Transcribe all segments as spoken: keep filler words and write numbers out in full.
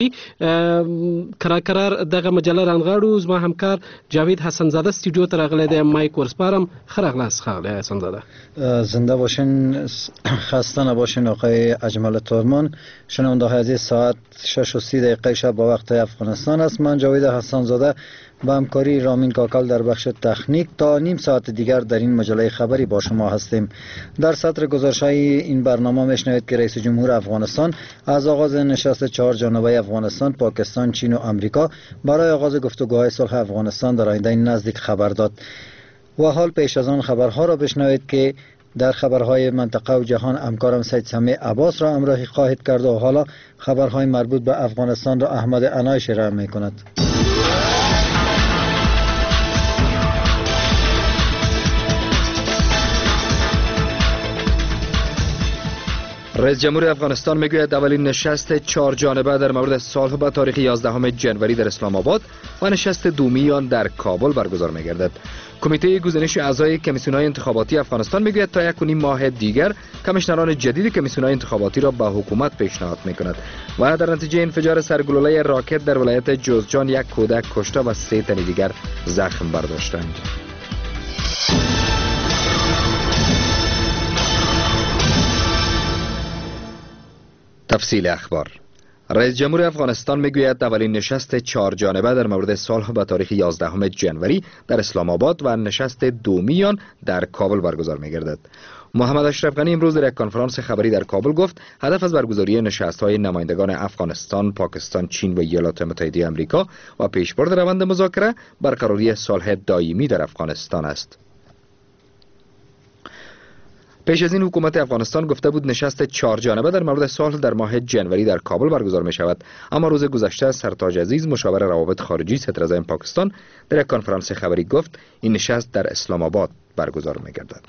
کراکرار دغه مجله رانغاړو زما همکار جاوید حسن زاده استودیو ته راغلی دی مایک ورسپارم خراغلاس خاله حسن زاده زنده باشین خسته نباشین آقای اجمل تورمان شنونده های عزیز ساعت شش و سی دقیقه شب با وقت افغانستان است من جاوید حسن زاده با همکاری رامین کاکل در بخش تکنیک تا نیم ساعت دیگر در این مجله خبری با شما هستیم. در سطر گزارش‌های این برنامه میشنوید که رئیس جمهور افغانستان از آغاز نشست چهار جانبه افغانستان، پاکستان، چین و آمریکا برای آغاز گفتگوهای صلح افغانستان در آینده نزدیک خبر داد. و حال پیش از آن خبرها را بشنوید که در خبرهای منطقه و جهان همکارم سید سمیع عباس را همراهی خواهد کرد و حالا خبرهای مربوط به افغانستان را احمد عنایش ارائه می‌کند. رئیس جمهور افغانستان میگوید اولین نشست چهار جانبه در مورد صلح به تاریخ یازدهم ژانویه در اسلام آباد و نشست دومی آن در کابل برگزار می‌گردد. کمیته گزینش اعضای کمیسیون‌های انتخاباتی افغانستان میگوید تا یک و نیم ماه دیگر کمیشنران جدید کمیسیون‌های انتخاباتی را به حکومت پیشنهاد می‌کند و در نتیجه انفجار سرگلوله راکت در ولایت جوزجان یک کودک کشته و سه تن دیگر زخم برداشتند. تفصیل اخبار. رئیس جمهور افغانستان میگوید اولین نشست چهار جانبه در مورد صلح به تاریخ یازدهم ژانویه در اسلام آباد و نشست دومی آن در کابل برگزار می‌گردد. محمد اشرف غنی امروز در یک کنفرانس خبری در کابل گفت هدف از برگزاری نشست‌های نمایندگان افغانستان، پاکستان، چین و ایالات متحده آمریکا و پیشبرد روند مذاکره برقراری صلح دائمی در افغانستان است. پیش از این حکومت افغانستان گفته بود نشست چهار جانبه در مورد صلح در ماه ژانویه در کابل برگزار می شود، اما روز گذشته سرتاج عزیز مشاور روابط خارجی صدراعظم پاکستان در یک کنفرانس خبری گفت این نشست در اسلام آباد برگزار می گردد.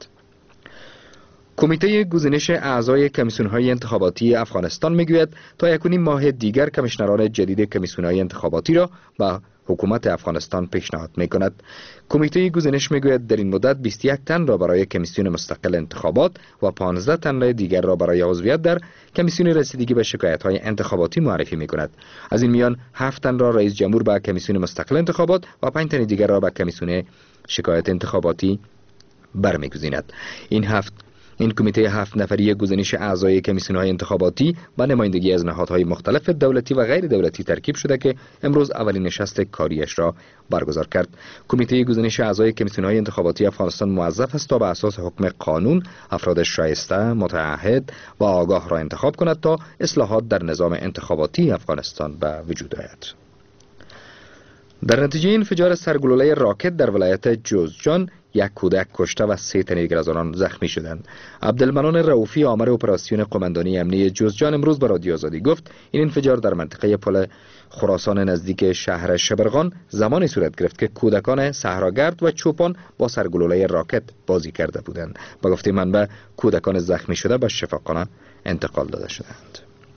کمیته گزینش اعضای کمیسیون‌های انتخاباتی افغانستان میگوید تا یک و نیم ماه دیگر کمیشنران جدید کمیسیون‌های انتخاباتی را به حکومت افغانستان پیشنهاد می‌کند. کمیته گزینش میگوید در این مدت بیست و یک تن را برای کمیسیون مستقل انتخابات و پانزده تن دیگر را برای عضویت در کمیسیون رسیدگی به شکایت‌های انتخاباتی معرفی می‌کند. از این میان هفت تن را رئیس جمهور به کمیسیون مستقل انتخابات و پنج تن دیگر را به کمیسیون شکایت انتخاباتی برمی‌گزیند. این هفت این کمیته هفت نفری گزینش اعضای کمیسیون‌های انتخاباتی با نمایندگی از نهادهای مختلف دولتی و غیر دولتی ترکیب شده که امروز اولین نشست کاریش را برگزار کرد. کمیته گزینش اعضای کمیسیون‌های انتخاباتی افغانستان موظف است تا به اساس حکم قانون افراد شایسته، متعهد و آگاه را انتخاب کند تا اصلاحات در نظام انتخاباتی افغانستان به وجود آید. در نتیجه انفجار سرگلوله راکت در ولایت جوزجان یک کودک کشته و سه تن دیگر از آنان زخمی شدند. عبدالمنان رؤوفی آمر اپراسیون قماندانی امنیه جوزجان امروز به رادیو آزادی گفت این انفجار در منطقه پل خراسان نزدیک شهر شبرغان زمانی صورت گرفت که کودکان صحراگرد و چوپان با سرگلوله راکت بازی کرده بودند. با گفته منبع کودکان زخمی شده به شفاخانه انتقال داده شدند.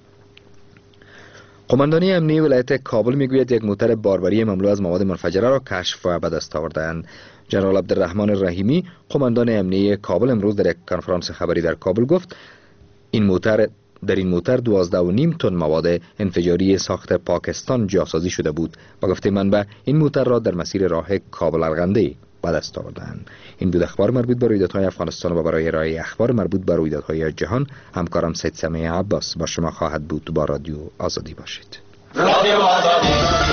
قماندانی امنیه ولایت کابل میگوید یک موتر باربری مملو از مواد منفجره را کشف و به دست آورده‌اند. جنرال عبدالرحمن رحیمی قماندان امنیه کابل امروز در یک کنفرانس خبری در کابل گفت این موتر در این موتر دوازده و نیم تن مواد انفجاری ساخت پاکستان جاسازی شده بود. با گفته منبع این موتر را در مسیر راه کابل ارغنده به دست آوردند. این بود اخبار مربوط به رویدادهای افغانستان و برای ارائه اخبار مربوط به رویدادهای جهان همکارم سید سمیع عباس با شما خواهد بود. با رادیو آزادی باشید. رادیو آزادی.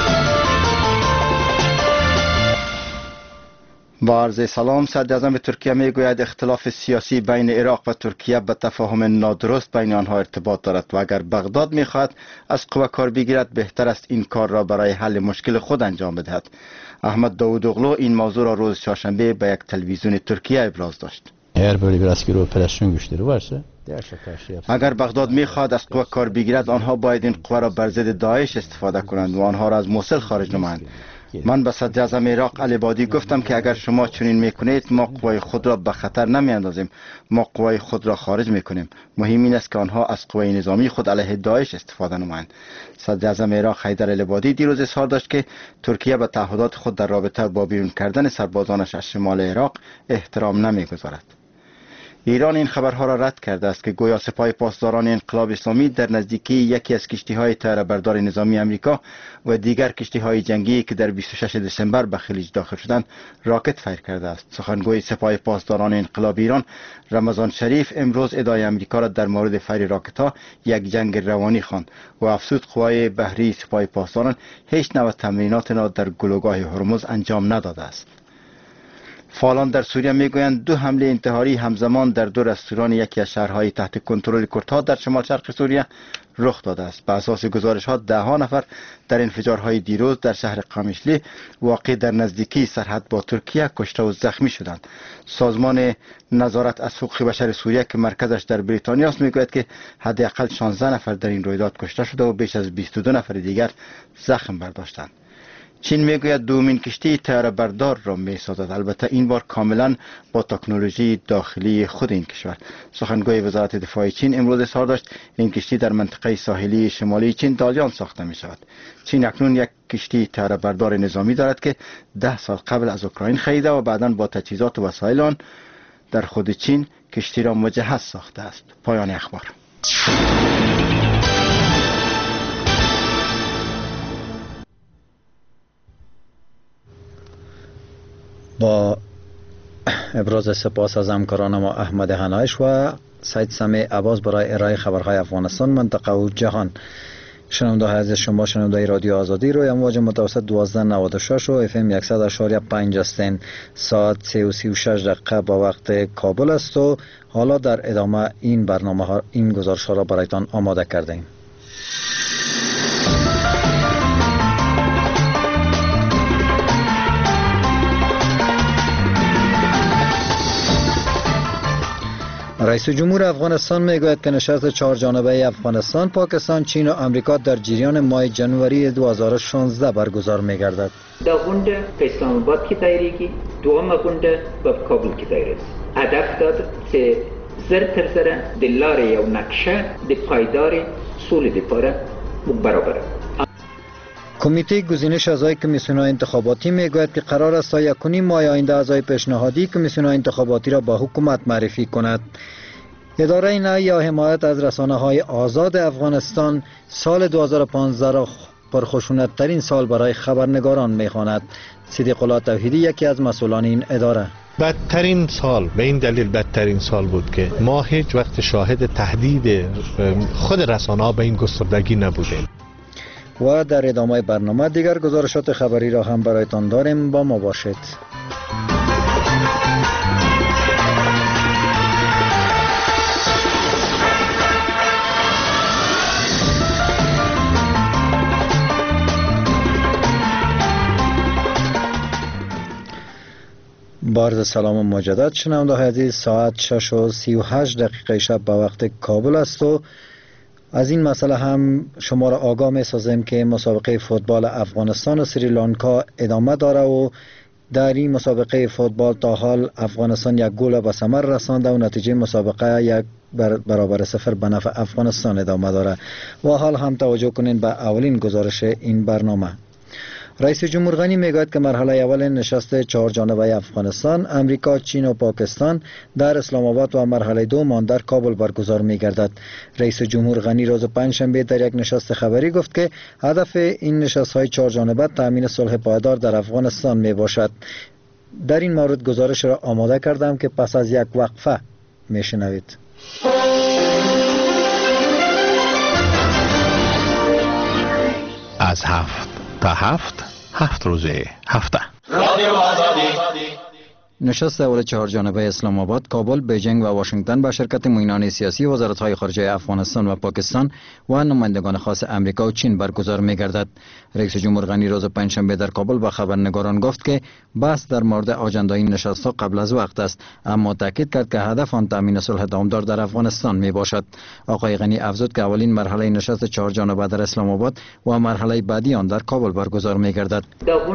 با عرض سلام، صدراعظم ترکیه میگوید اختلاف سیاسی بین عراق و ترکیه به تفاهم نادرست بین آنها ارتباط دارد و اگر بغداد میخواهد از قوه کار بگیرد بهتر است این کار را برای حل مشکل خود انجام بدهد. احمد داوودوغلو این موضوع را روز چهارشنبه به یک تلویزیون ترکیه ابراز داشت. اگر بغداد میخواهد از قوه کار بگیرد آنها باید این قوه را بر ضد داعش استفاده کنند و آنها را از موصل خارج نمایند. من به صدراعظم عراق علی بادی گفتم که اگر شما چنین میکنید ما قوای خود را به خطر نمیاندازیم، ما قوای خود را خارج میکنیم. مهم این است که آنها از قوای نظامی خود علیه داعش استفاده نمایند. صدراعظم عراق حیدر علی بادی دیروز اظهار داشت که ترکیه به تعهدات خود در رابطه با بیرون کردن سربازانش از شمال عراق احترام نمیگذارد. ایران این خبرها را رد کرده است که گویا سپاه پاسداران انقلاب اسلامی در نزدیکی یکی از کشتی‌های طیاره‌بردار نظامی آمریکا و دیگر کشتی‌های جنگی که در بیست و شش دسامبر به خلیج داخل شدند راکت فایر کرده است. سخنگوی سپاه پاسداران انقلاب ایران رمضان شریف امروز ادعای آمریکا را در مورد فایر راکت‌ها یک جنگ روانی خواند و افزود قوای بحری سپاه پاسداران هیچ نوع تمرینات را در گلوگاه هرمز انجام نداده است. فعالان در سوریه میگویند دو حمله انتحاری همزمان در دو رستوران یکی از شهرهای تحت کنترل کردها در شمال شرق سوریه رخ داده است. به اساس گزارش ها ده ها نفر در انفجارهای دیروز در شهر قامشلی واقع در نزدیکی سرحد با ترکیه کشته و زخمی شدند. سازمان نظارت از حقوق بشر سوریه که مرکزش در بریتانیا است میگوید که حداقل شانزده نفر در این رویداد کشته شده و بیش از بیست و دو نفر دیگر زخم برداشتند. چین میگوید دومین کشتی طیاره بردار را میسازد، البته این بار کاملا با تکنولوژی داخلی خود این کشور. سخنگوی وزارت دفاع چین امروز اظهار داشت این کشتی در منطقه ساحلی شمالی چین دالیان ساخته می شود. چین اکنون یک کشتی طیاره بردار نظامی دارد که ده سال قبل از اوکراین خریده و بعداً با تجهیزات و وسایل آن در خود چین کشتی را مجهز ساخته است. پایان اخبار. با ابراز سپاس از همکاران ما احمد هنایش و سید سمیع عباس برای ارائه خبرهای افغانستان، منطقه و جهان. شنونده های عزیز، شما شنونده رادیو آزادی روی امواج متوسط دوازده نود و شش و اف ام صد و شش و پنج هستین. ساعت سه و سی و شش دقیقه با وقت کابل است و حالا در ادامه این برنامه ها این گزارش ها را برایتان آماده کردیم. رئیس جمهور افغانستان میگوید که نشست چهار جانبه افغانستان، پاکستان، چین و امریکا در جریان ماه جنوری دو هزار و شانزده برگزار میگردد. دا غونډه په اسلام آباد کې دایریږي، دومه غونډه په کابل کې دایریږي. هدف داد چې زر تر زره د لارې یو نقشه د پایدار سولې لپاره برابره. کمیته گزینش اعضای کمیسیون‌های انتخاباتی میگوید که قرار است تا یک و نیم ماه آینده اعضای پیشنهادی کمیسیون‌های انتخاباتی را با حکومت معرفی کند. اداره نهایی یا حمایت از رسانه‌های آزاد افغانستان سال دو هزار و پانزده را پرخشونت‌ترین سال برای خبرنگاران می‌خواند. صدیق الله توحیدی یکی از مسئولان این اداره: بدترین سال به این دلیل بدترین سال بود که ما هیچ وقت شاهد تهدید خود رسانه‌ها به این گستردگی نبودیم. و در ادامه برنامه دیگر گزارشات خبری را هم برایتان داریم، با ما باشید. بارز سلام مجدد شنونده های عزیز، ساعت شش و سی و هشت دقیقه شب به وقت کابل است و از این مسئله هم شما را آگاه می سازیم که مسابقه فوتبال افغانستان و سریلانکا ادامه داره و در این مسابقه فوتبال تا حال افغانستان یک گل به ثمر رسانده و نتیجه مسابقه یک برابر صفر به نفع افغانستان ادامه داره. و حال هم توجه کنین به اولین گزارش این برنامه. رئیس جمهور غنی میگوید که مرحله اول نشست چهار جانبه افغانستان، امریکا، چین و پاکستان در اسلام آباد و مرحله دوم آن در کابل برگزار میگردد. رئیس جمهور غنی روز پنجشنبه در یک نشست خبری گفت که هدف این نشست های چهار جانبه تامین صلح پایدار در افغانستان می باشد. در این مورد گزارش را آماده کردم که پس از یک وقفه میشنوید. از هفت تا هفت هفت روزه هفته نشست اول چهار جانبه اسلام آباد، کابل، بیجینگ و واشنگتن با شرکت معینان سیاسی وزارت‌های خارجه افغانستان و پاکستان و نمایندگان خاص امریکا و چین برگزار می‌گردد. رئیس جمهور غنی روز پنجشنبه در کابل با خبرنگاران گفت که بحث در مورد آجنده این نشست‌ها قبل از وقت است، اما تاکید کرد که هدف آن تامین صلح دامدار در افغانستان میباشد. آقای غنی افزود که اولین مرحله نشست چهار جانبه در اسلام آباد و مرحله بعدی آن در کابل برگزار می‌گردد.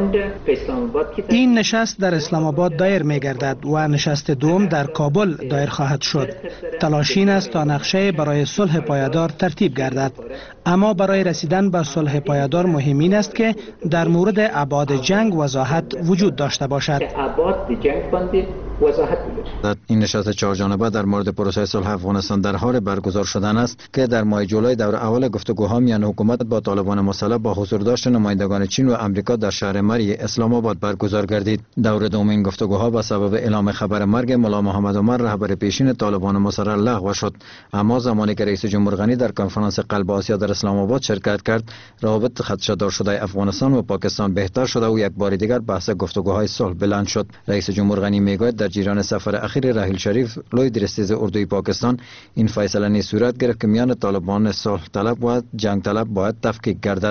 این نشست در اسلام آباد دایر می‌گردد و نشست دوم در کابل دایر خواهد شد. تلاش این است تا نقشه برای صلح پایدار ترتیب گردد، اما برای رسیدن به صلح پایدار مهم این است که در مورد ابعاد جنگ وضاحت وجود داشته باشد. ابعاد جنگ باندې وضاحت بده. این نشست چهار جانبه در مورد پروسه صلح افغانستان در حال برگزار شدن است که در ماه جولای دور اول گفتگوها میان حکومت با طالبان مسلح با حضور داشت نمایندگان چین و آمریکا در شهر مری اسلام آباد برگزار گردید. دور دوم این گفتگوها به سبب اعلام خبر مرگ ملا محمد عمر رهبر پیشین طالبان مسلح لغو شد، اما زمانی که رئیس جمهور غنی در کنفرانس قلب آسیا در اسلام آباد شرکت کرد، روابط خدشه‌دار شده افغانستان و پاکستان بهتر شده و یک بار دیگر بحث گفتگوهای صلح بلند شد. رئیس جمهور غنی میگوید در جریان سفر اخیر راحیل شریف لوی درستیز اردوی پاکستان این فیصله نی صورت گرفت که میان طالبان صلح طلب و جنگ طلب باید تفکیک گردد.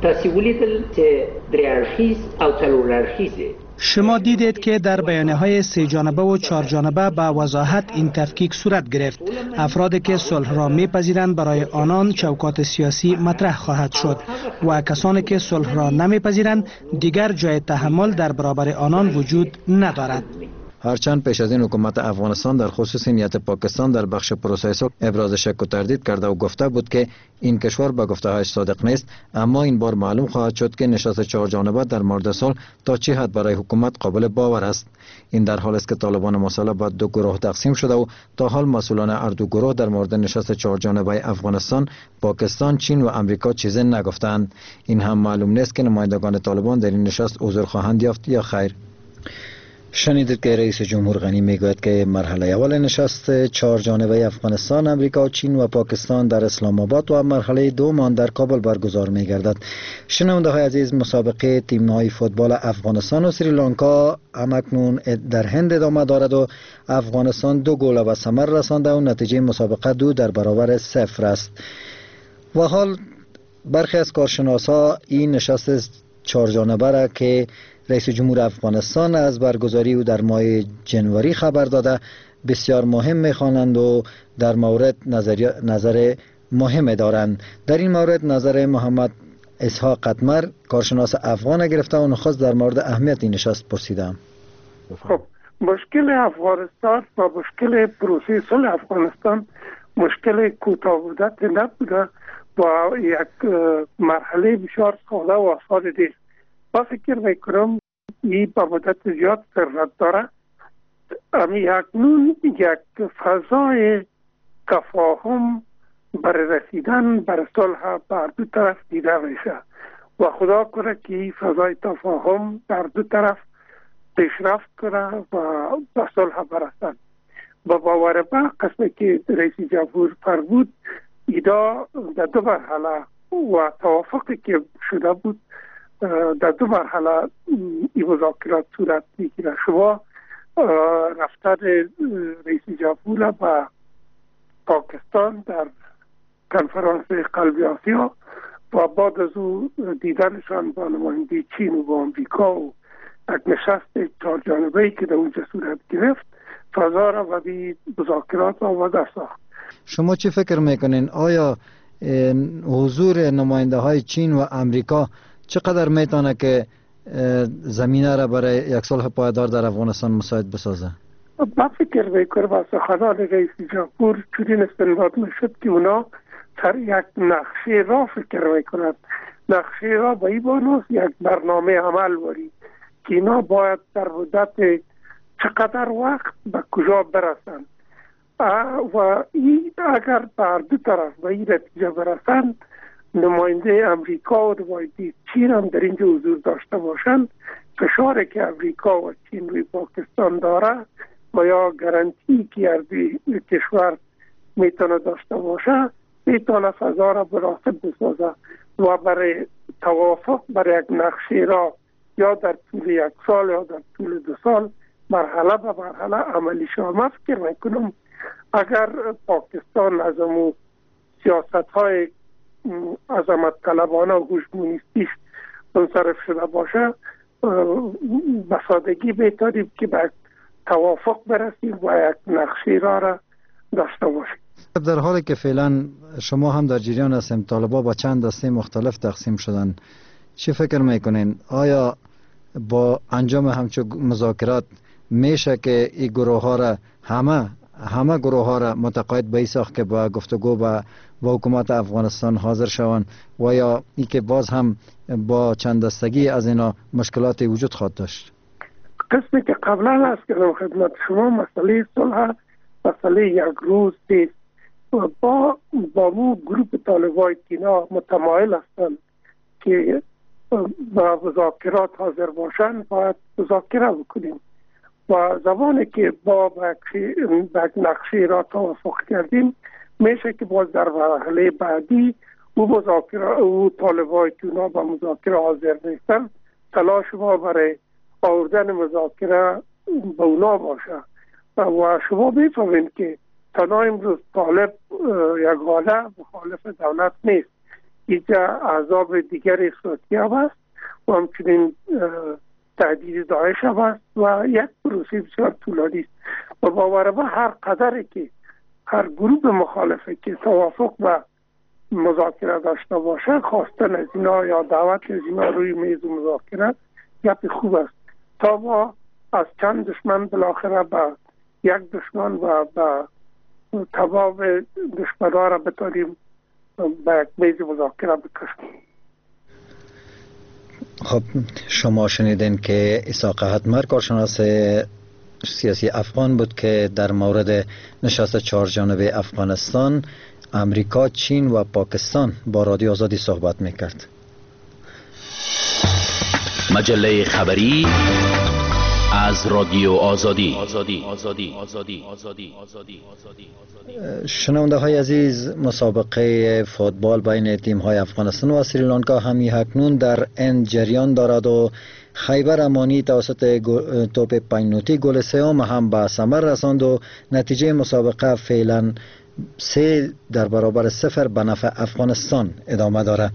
شما دیدید که در بیانیه‌های سه جانبه و چهار جانبه به وضاحت این تفکیک صورت گرفت. افرادی که صلح را می‌پذیرند برای آنان چوکات سیاسی مطرح خواهد شد و کسانی که صلح را نمی‌پذیرند دیگر جای تحمل در برابر آنان وجود ندارد. هرچند پیش از این حکومت افغانستان در خصوص نیت پاکستان در بخش پروسه صلح ابراز شک و تردید کرده و گفته بود که این کشور به گفته‌هایش صادق نیست، اما این بار معلوم خواهد شد که نشست چهار جانبه در مورد صلح تا چه حد برای حکومت قابل باور است. این در حالی است که طالبان مسلح به دو گروه تقسیم شده و تا حال مسئولان هر دو گروه در مورد نشست چهار جانبه افغانستان، پاکستان، چین و آمریکا چیزی نگفتند. این هم معلوم نیست که نمایندگان طالبان در این نشست حضور خواهند یافت یا خیر. شنیدید که رئیس جمهور غنی میگوید که مرحله اول نشست چهار جانبه افغانستان، آمریکا، چین و پاکستان در اسلام آباد و مرحله دوم آن در کابل برگزار میگردد. شنونده های عزیز، مسابقه تیم های فوتبال افغانستان و سریلانکا همکنون در هند ادامه دارد و افغانستان دو گل به ثمر رسانده و نتیجه مسابقه دو در برابر صفر است. و حال برخی از کارشناسا این نشست چهار جانبه را که رئیس جمهور افغانستان از برگزاری او در ماه جنوری خبر داده بسیار مهم می‌خوانند و در مورد نظر نظر مهم دارند. در این مورد نظر محمد اسحاق قطمر کارشناس افغان گرفته و نخست در مورد اهمیت این نشست پرسیدم. خب مشکل افغانستان و مشکل پروسه صلح افغانستان مشکل کوتاه مدت نبوده با یک مرحله بسیار ساده و آسان است. با فکر میکنم این با مدت زیاد ضرورت داره. امی اکنون یک فضای تفاهم برای رسیدن بر صلح بر دو طرف دیده میشه و خدا کنه که این فضای تفاهم در دو طرف پیشرفت کنه و به صلح برسند. با باور من قسمی که رئیس جمهور فرمود ایدا در دو مرحله و توافقی که شده بود در دو مرحله این مذاکرات صورت میگیره. شما رفتن رئیس جمهور با پاکستان در کنفرانس قلب آسیا و بعد از او دیدنشان با نماینده چین و با آمریکا و یک نشست چهار جانبه‌ای که در اونجا صورت گرفت فضا را و بی مذاکرات آماده ساخت. شما چی فکر میکنین؟ آیا حضور نماینده های چین و آمریکا چقدر میتونه که زمینه را برای یک صلح پایدار در افغانستان مساعد بسازه؟ با فکر میکنم با سخنان رئیس جمهور چنین استنباط میشد که اونا سر یک نقشه را فکر میکنند. نقشه را به این بانوست یک برنامه عمل واری که اینا باید در مدت چقدر وقت به کجا برسند و این اگر بر دو طرف به این نتیجه برسند نماینده امریکا و نماینده چین هم در اینجا حضور داشته باشند، فشاری که امریکا و چین روی پاکستان داره و یا گارانتی که هر دو کشور میتونه داشته باشه میتونه فضا را مناسب بسازه و برای توافق برای یک نقشه را یا در طول یک سال یا در طول دو سال مرحله به مرحله عملی شود. من فکر میکنم اگر پاکستان از امو سیاست های عظمت طلبانه و هوشمونیستیش منصرف شده باشه به سادگی میتونیم که به توافق برسیم و یک نقشه را را داشته باشیم. در حالی که فعلا شما هم در جریان هستیم طالبا با چند دسته مختلف تقسیم شدن، چی فکر میکنین؟ آیا با انجام همچون مذاکرات میشه که این گروه ها را همه همه گروه ها را متقاعد به این ساخت که با گفتگو با, با حکومت افغانستان حاضر شوند و یا ای که باز هم با چند دستگی از اینا مشکلات وجود خواهد داشت؟ قسمی که قبلا هست که خدمت شما مسئله صلح مسئله یک روز است با با مو گروپ طالبای کینا متمایل هستند که با مذاکرات حاضر باشند باید مذاکره بکنیم و زمانی که با یک نقشه را توافق کردیم میشه که باز در مرحله بعدی او مذاکره او طالبای کینا با مذاکره حاضر نیستن تلاش ما برای آوردن مذاکره به اونا باشه و شما میفهمید که تنها امروز طالب یک حاله مخالف دولت نیست، اینجا احزاب دیگری صورتی هم هست و همچنین تهدید داعش هم هست و یک پروسه بسیار طولانی است و باور ما هر قدری که هر گروه مخالفه که توافق و مذاکره داشته باشه خواستن از اینا یا دعوت از اینا روی میز مذاکره گپ خوب است تا ما از چند دشمن بالاخره به یک دشمن و به تمام دشمنان را بتاریم به یک میز مذاکره بکشیم. خب شما شنیدین که اسحاق حتمر کارشناس سیاسی افغان بود که در مورد نشست چهار جانبه افغانستان، امریکا، چین و پاکستان با رادیو آزادی صحبت میکرد. مجله خبری از رادیو آزادی. شنونده های عزیز، مسابقه فوتبال بین تیم های افغانستان و سریلانکا همی اکنون در اند جریان دارد و خیبر امانی توسط توپ پنالتی گل سوم هم به ثمر رساند و نتیجه مسابقه فعلا سه در برابر صفر به نفع افغانستان ادامه دارد.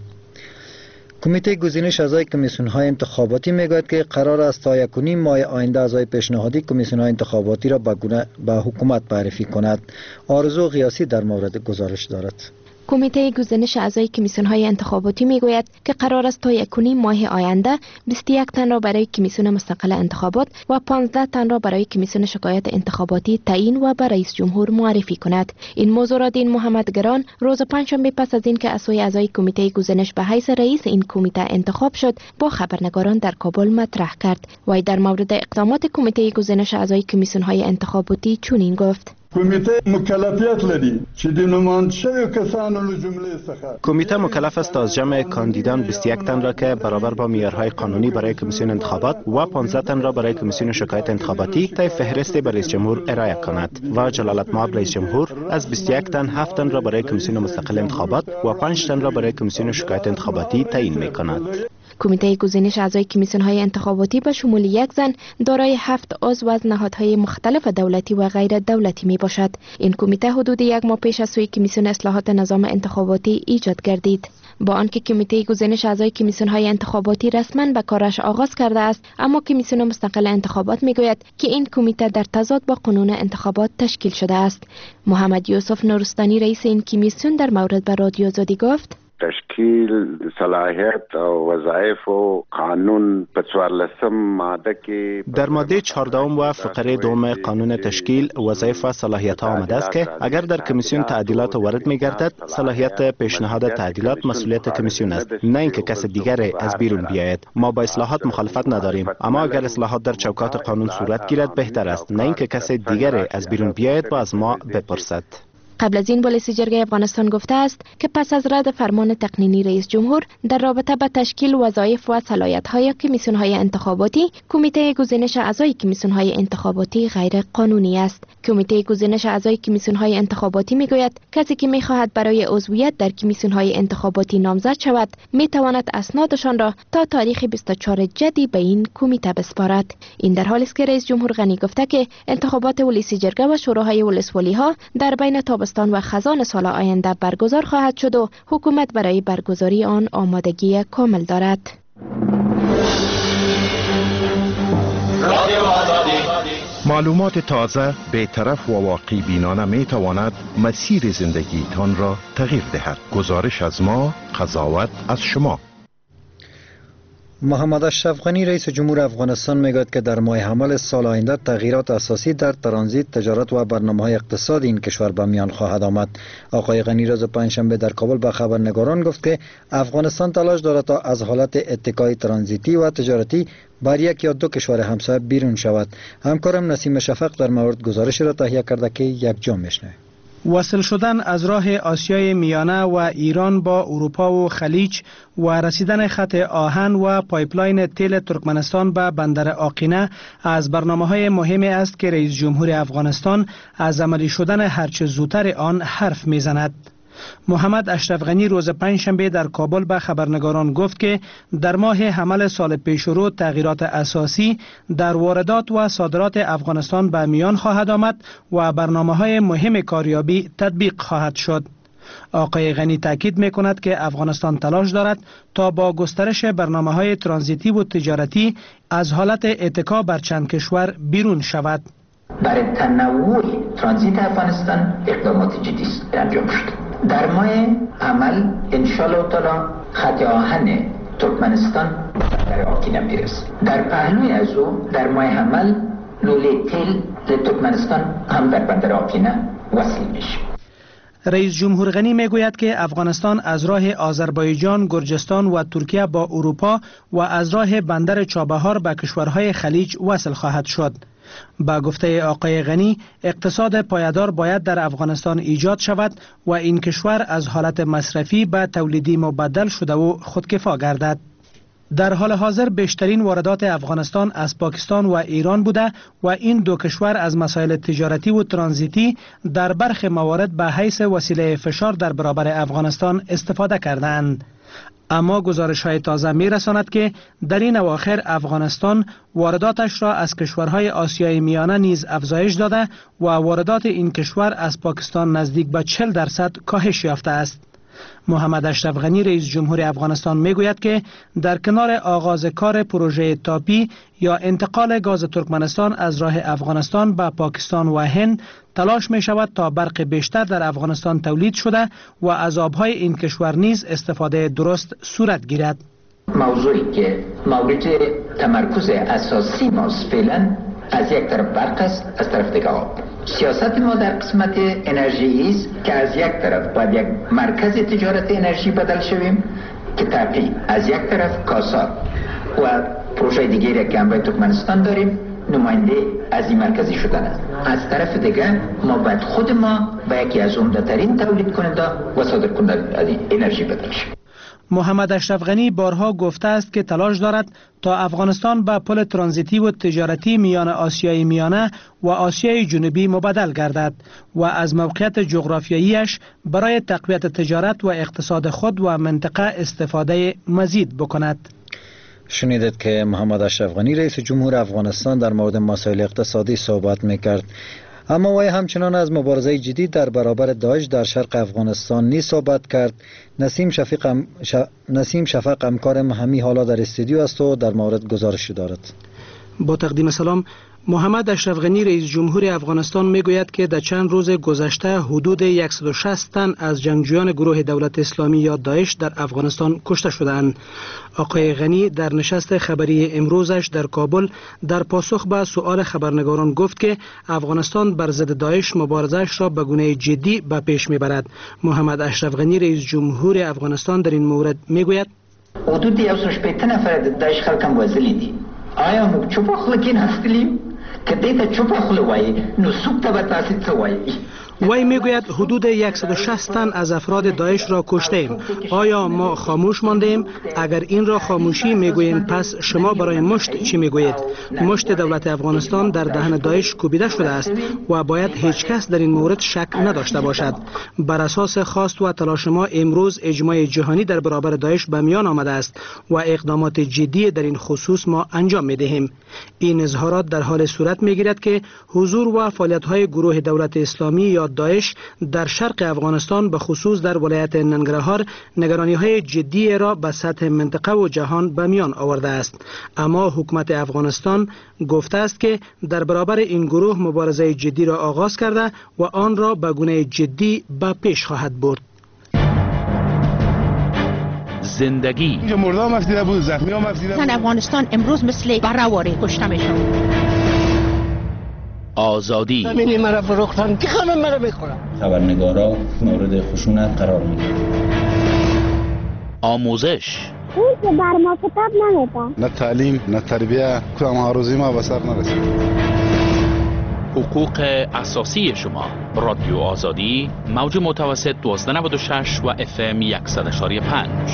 کمیته گزینش اعضای کمیسیون‌های انتخاباتی میگوید که قرار است تا یک و نیم ماه آینده اعضای پیشنهادی کمیسیون‌های انتخاباتی را به حکومت معرفی کند. آرزو قیاسی در مورد گزارش دارد. کمیته گزینش اعضای کمیسیون‌های انتخاباتی میگوید که قرار است تا یک و نیم ماه آینده بیست و یک تن را برای کمیسیون مستقل انتخابات و پانزده تن را برای کمیسیون شکایات انتخاباتی تعیین و به رئیس جمهور معرفی کند. این موضوع را دین محمد گران روز پنجشنبه پس از اینکه اسوی اعضای کمیته گزینش به حیث رئیس این کمیته انتخاب شد با خبرنگاران در کابل مطرح کرد. وی در مورد اقدامات کمیته گزینش اعضای کمیسیون‌های انتخاباتی چنین گفت: کمیته مکلفیت لري چې د نماینده شویو کسانو له جمله څخه کمیته مکلف است از جمع کاندیدان بیست و یک تن را که برابر با معیارهای قانونی برای کمیسیون انتخابات و پانزده تن را برای کمیسیون شکایت انتخاباتی طی فهرست به رئیس جمهور ارائه کند و جلالتمآب رئیس جمهور از بیست و یک تن هفت تن را برای کمیسیون مستقل انتخابات و پنج تن را برای کمیسیون شکایت انتخاباتی تعیین می‌کند. کمیته گزینش اعضای کمیسیون‌های انتخاباتی به شمول یک زن دارای هفت عضو از نهادهای مختلف دولتی و غیر دولتی می باشد. این کمیته حدود یک ماه پیش از سوی کمیسیون اصلاحات نظام انتخاباتی ایجاد گردید. با آنکه کمیته گزینش اعضای کمیسیون‌های انتخاباتی رسما به کارش آغاز کرده است، اما کمیسیون مستقل انتخابات میگوید که این کمیته در تضاد با قانون انتخابات تشکیل شده است. محمد یوسف نورستانی رئیس این کمیسیون در مورد به رادیو آزادی گفت: تشکیل صلاحیت و وظایف و قانون په څوارلسم ماده کې در ماده چهاردهم و فقره دوم قانون تشکیل وظایف و صلاحیت ها آمده است که اگر در کمیسیون تعدیلات وارد می گردد، صلاحیت پیشنهاد تعدیلات مسئولیت کمیسیون است، نه اینکه کس دیگر از بیرون بیاید. ما با اصلاحات مخالفت نداریم، اما اگر اصلاحات در چوکات قانون صورت گیرد بهتر است، نه اینکه کس دیگر از بیرون بیاید و از ما بپرسد. قبل از این پلیس جرگه افغانستان گفته است که پس از رد فرمان تقنینی رئیس جمهور در رابطه با تشکیل وظایف و صلاحیت‌های کمیسیون‌های انتخاباتی، کمیته گزینش اعضای کمیسیون‌های انتخاباتی غیر قانونی است. کمیته گزینش اعضای کمیسیون‌های انتخاباتی میگوید کسی که می‌خواهد برای عضویت در کمیسیون‌های انتخاباتی نامزد شود، می‌تواند اسنادشان را تا تاریخ بیست و چهارم جدی به این کمیته بسپارد. این در حالی است که رئیس جمهور غنی گفته که انتخابات پلیس جرگه و شوراهای ولسوالی‌ها در بین تابستان و خزان سال آینده برگزار خواهد شد و حکومت برای برگزاری آن آمادگی کامل دارد. معلومات تازه، بی‌طرف و واقعی بینانه می تواند مسیر زندگی تان را تغییر دهد. گزارش از ما، قضاوت از شما. محمد اشرف غنی رئیس جمهور افغانستان میگوید که در ماه حمل سال آینده تغییرات اساسی در ترانزیت، تجارت و برنامه‌های اقتصادی این کشور به میان خواهد آمد. آقای غنی روز پنجشنبه در کابل به خبرنگاران گفت که افغانستان تلاش دارد تا از حالت اتکای ترانزیتی و تجارتی بر یک یا دو کشور همسایه بیرون شود. همکارم نسیم شفق در مورد گزارش را تهیه کرده که یک جا میشنویم. وصل شدن از راه آسیای میانه و ایران با اروپا و خلیج و رسیدن خط آهن و پایپلاین تیل ترکمنستان به بندر آقینه از برنامه‌های مهمی است که رئیس جمهور افغانستان از عملی شدن هرچه زودتر آن حرف میزند. محمد اشرف غنی روز پنجشنبه در کابل به خبرنگاران گفت که در ماه حمل سال پیشرو تغییرات اساسی در واردات و صادرات افغانستان به میان خواهد آمد و برنامه‌های مهم کاریابی تطبیق خواهد شد. آقای غنی تاکید می‌کند که افغانستان تلاش دارد تا با گسترش برنامه‌های ترانزیتی و تجارتی از حالت اتکا بر چند کشور بیرون شود. برای تنوع ترانزیت افغانستان اقدامات جدی انجام شد. در ماه عمل انشالله تعالی خط آهن ترکمنستان در آقینه میرسه. در پهلوی از او در ماه عمل لوله تیل ترکمنستان هم در بندر آقینه وصل میشه. رئیس جمهور غنی میگوید که افغانستان از راه آذربایجان، گرجستان و ترکیه با اروپا و از راه بندر چابهار به کشورهای خلیج وصل خواهد شد. با گفته آقای غنی، اقتصاد پایدار باید در افغانستان ایجاد شود و این کشور از حالت مصرفی به تولیدی مبدل شده و خودکفا گردد. در حال حاضر بیشترین واردات افغانستان از پاکستان و ایران بوده و این دو کشور از مسائل تجارتی و ترانزیتی در برخی موارد به حیث وسیله فشار در برابر افغانستان استفاده کردند. اما گزارش های تازه می رساند که در این اواخر افغانستان وارداتش را از کشورهای آسیای میانه نیز افزایش داده و واردات این کشور از پاکستان نزدیک به چهل درصد کاهش یافته است. محمد اشرف غنی رئیس جمهور افغانستان میگوید که در کنار آغاز کار پروژه تاپی یا انتقال گاز ترکمنستان از راه افغانستان به پاکستان و هند تلاش می شود تا برق بیشتر در افغانستان تولید شده و از آبهای این کشور نیز استفاده درست صورت گیرد. موضوعی که مورد تمرکز اساسی ماست فعلا از یک طرف برق است، از طرف دیگه آب. سیاست ما در قسمت انرژی است که از یک طرف باید یک مرکز تجارت انرژی بدل شویم که تاپی، از یک طرف کاسا و پروژه دیگری که هم باید ترکمنستان داریم نماینده از این مرکزی شدن است. از طرف دیگه ما باید خود ما به یکی از عمده‌ترین تولید کننده و صادر کننده انرژی بدل شویم. محمد اشرف غنی بارها گفته است که تلاش دارد تا افغانستان به پل ترانزیتی و تجارتی میان آسیای میانه و آسیای جنوبی مبدل گردد و از موقعیت جغرافیاییش برای تقویت تجارت و اقتصاد خود و منطقه استفاده مزید بکند. شنیدید که محمد اشرف غنی رئیس جمهور افغانستان در مورد مسائل اقتصادی صحبت میکرد. اما وی همچنان از مبارزه جدید در برابر داعش در شرق افغانستان نیز صحبت کرد. نسیم شفیق ام... ش... نسیم شفق همکارم همی حالا در استودیو است و در مورد گزارشی دارد. با تقدیم سلام، محمد اشرف غنی رئیس جمهور افغانستان میگوید که در چند روز گذشته حدود صد و شصت تن از جنگجویان گروه دولت اسلامی یا داعش در افغانستان کشته شدند. آقای غنی در نشست خبری امروزش در کابل در پاسخ به سؤال خبرنگاران گفت که افغانستان بر ضد داعش مبارزه‌اش را به گونه جدی به پیش میبرد. محمد اشرف غنی رئیس جمهور افغانستان در این مورد میگوید حدود صد و شصت نفر داعش خلکم وزلیدی. آیا مو چوپا خلکین هستیم که دیتا چوپا خلوایی نو سوک تا بتاسی چوایی. وی میگوید حدود صد و شصت تن از افراد داعش را کشتیم. آیا ما خاموش ماندیم؟ اگر این را خاموشی میگوییم پس شما برای مشت چی میگویید؟ مشت دولت افغانستان در دهن داعش کوبیده شده است و باید هیچ کس در این مورد شک نداشته باشد. بر اساس خواست و تلاش ما امروز اجماع جهانی در برابر داعش به میان آمده است و اقدامات جدی در این خصوص ما انجام میدهیم. این اظهارات در حال صورت میگیرد که حضور و فعالیت‌های گروه دولت اسلامی یا داعش در شرق افغانستان به خصوص در ولایت ننگرهار نگرانی‌های جدی را به سطح منطقه و جهان به میان آورده است. اما حکومت افغانستان گفته است که در برابر این گروه مبارزه جدی را آغاز کرده و آن را به گونه جدی به پیش خواهد برد. زندگی. اینجا مرده هم افزیده بود، زخمی هم افزیده بود. افغانستان امروز مثل برهواری کشته میشون. آزادی. زمینی مرا فروختن که خانم مرا بخورم. خبرنگارا مورد خشونت قرار میگیرن. آموزش. اون که بر ما کتاب نمیدن. نه تعلیم، نه تربیه، کدام هاروزی ما به سر نرسید. حقوق اساسی شما. رادیو آزادی، موج متوسط دوازده نود و شش و اف ام صد و پنج.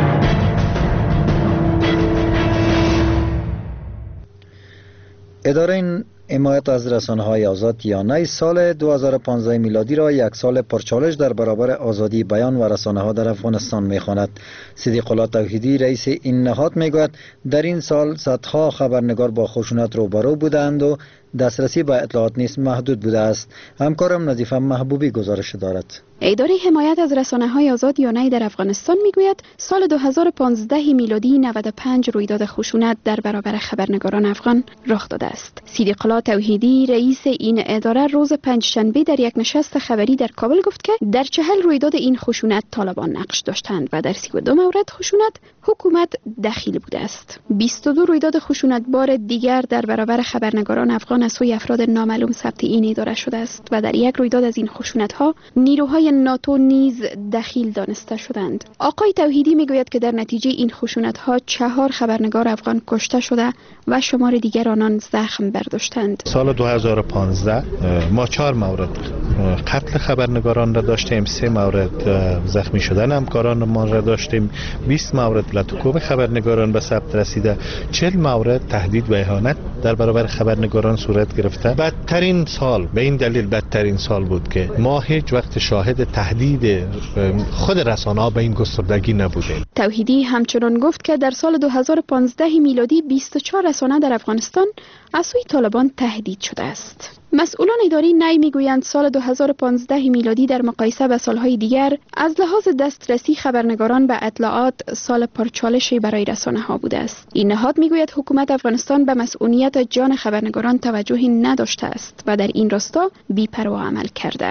اداره حمایت از رسانه‌های آزاد یا نه سال دو هزار و پانزده میلادی را یک سال پرچالش در برابر آزادی بیان و رسانه‌ها در افغانستان می‌خواند. صدیق الله توحیدی رئیس این نهاد می‌گوید در این سال صدها خبرنگار با خشونت روبرو بودند و دسترسی به اطلاعات نیز محدود بوده است. همکارم نظیفه محبوبی گزارش دارد. اداره حمایت از رسانه‌های آزاد یا نه در افغانستان میگوید سال دو هزار و پانزده میلادی نود و پنج رویداد خشونت در برابر خبرنگاران افغان رخ داده است. صدیق الله توحیدی رئیس این اداره روز پنجشنبه در یک نشست خبری در کابل گفت که در چهل رویداد این خشونت طالبان نقش داشتند و در سی و دو مورد خشونت حکومت دخیل بوده است. بیست و دو رویداد خشونت بار دیگر در برابر خبرنگاران افغان از سوی افراد نامعلوم ثبت این اداره شده است و در یک رویداد از این خشونت‌ها نیروهای ناتو نیز دخیل دانسته شدند. آقای توحیدی میگوید که در نتیجه این خشونت‌ها چهار خبرنگار افغان کشته شده و شمار دیگر آنان زخم برداشتند. سال دو هزار و پانزده ما چهار مورد قتل خبرنگاران را داشتیم، سه مورد زخمی شدن همکاران ما را داشتیم، بیست مورد لطکوب خبرنگاران به ثبت رسیده، چهل مورد تهدید و اهانت در برابر خبرنگاران صورت گرفته. بدترین سال به این دلیل بدترین سال بود که ما هیچ وقت شاهد تهدید خود رسانه‌ها به این گستردگی نبودیم. توحیدی همچنان گفت که در سال دو هزار و پانزده میلادی بیست و چهار رسانه در افغانستان از سوی طالبان تهدید شده است. مسئولان اداری نی میگویند سال دو هزار و پانزده میلادی در مقایسه با سالهای دیگر از لحاظ دسترسی خبرنگاران به اطلاعات سال پرچالشی برای رسانه‌ها بوده است. این نهاد میگوید حکومت افغانستان به مسئولیت جان خبرنگاران توجهی نداشته است و در این راستا بی‌پروا عمل کرده.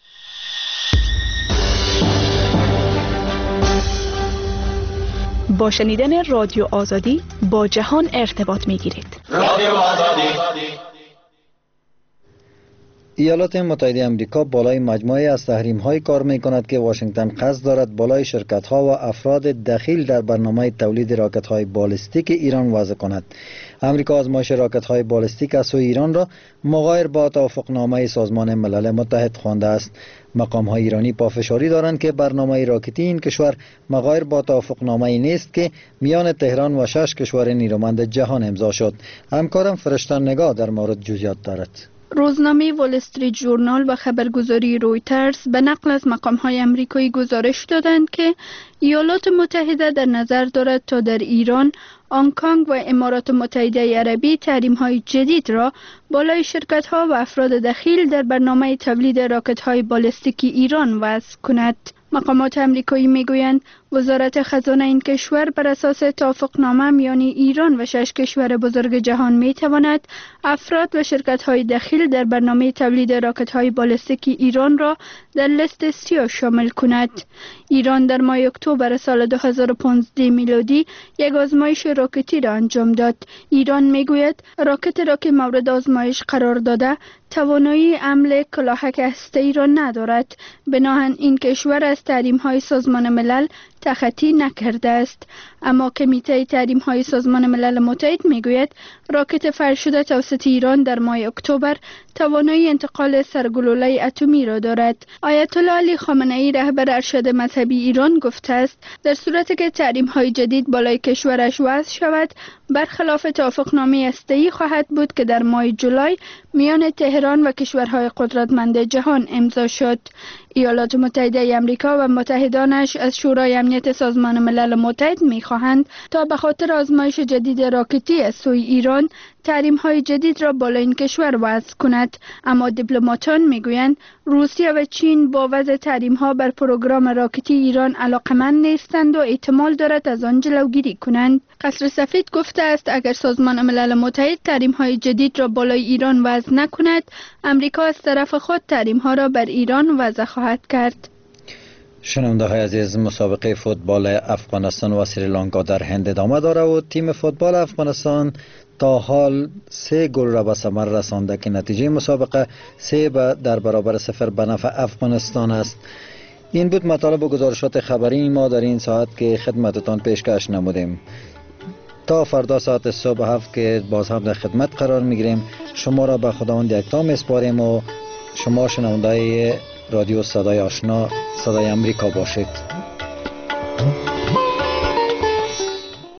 با شنیدن رادیو آزادی با جهان ارتباط میگیرید. رادیو آزادی. ایالات متحده آمریکا بالای مجموعه از تحریم‌های کار می‌کند که واشنگتن قصد دارد بالای شرکت‌ها و افراد دخیل در برنامه تولید راکت‌های بالستیک ایران وضع کند. آمریکا آزمایش راکت‌های بالستیک از سوی ایران را مغایر با توافقنامه سازمان ملل متحد خوانده است. مقام‌های ایرانی پافشاری دارند که برنامه راکتی این کشور مغایر با توافقنامه نیست که میان تهران و شش کشور نیرومند جهان امضا شد. همکارم فرشتن نگاه در مورد جزئیات دارد. روزنامه وال استریت ژورنال و خبرگزاری رویترز به نقل از مقام‌های آمریکایی گزارش دادند که ایالات متحده در نظر دارد تا در ایران، هنگ کنگ و امارات متحده عربی تحریم‌های جدید را بالای شرکت‌ها و افراد دخیل در برنامه تولید راکت‌های بالستیکی ایران وضع کند. مقامات آمریکایی میگویند وزارت خزانه این کشور بر اساس توافقنامه میان ایران و شش کشور بزرگ جهان میتواند افراد و شرکت‌های دخیل در برنامه تولید راکت‌های بالستیکی ایران را در لیست سیاه شامل کند. ایران در ماه اکتبر سال دو هزار و پانزده میلادی یک آزمایش راکتی را انجام داد. ایران میگوید راکت را که مورد آزمایش قرار داده توانایی حمل کلاهک هسته‌ای را ندارد. بنابراین این کشور از تحریم‌های سازمان ملل تخطی نکرده است. اما کمیته تحریم‌های سازمان ملل متحد میگوید راکت فرشده توسط ایران در ماه اکتبر توانایی انتقال سرگلوله اتمی را دارد. آیت الله علی خامنه‌ای رهبر ارشد مذهبی ایران گفته است در صورتی که تحریم‌های جدید بالای کشورش وضع شود برخلاف توافقنامه هسته‌ای خواهد بود که در ماه جولای میان تهران و کشورهای قدرتمند جهان امضا شد. ایالات متحده آمریکا و متحدانش از شورای امنیت سازمان ملل متحد می‌خواهند تا به خاطر آزمایش جدید راکتی از سوی ایران تحریم‌های جدید را بالای این کشور وضع کند. اما دیپلماتان میگویند روسیه و چین با وضع تحریم‌ها بر پروگرام راکتی ایران علاقمند نیستند و احتمال دارد از آن جلوگیری کنند. قصر سفید گفته است اگر سازمان ملل متحد تحریم‌های جدید را بالای ایران وضع نکند، امریکا از طرف خود تحریم‌ها را بر ایران وضع خواهد کرد. شنونده های عزیز، مسابقه فوتبال افغانستان و سریلانکا در هند ادامه داره و تیم فوتبال افغانستان تا حال سه گل را به ثمر رسانده که نتیجه مسابقه سه در برابر صفر به نفع افغانستان است. این بود مطالب و گزارشات خبری ما در این ساعت که خدمتتان پیشکش نمودیم. تا فردا ساعت صبح هفت که باز هم در خدمت قرار میگیریم. شما را به خداوند یکتا میسپاریم و شما شنونده رادیو صدای آشنا صدای امریکا باشید.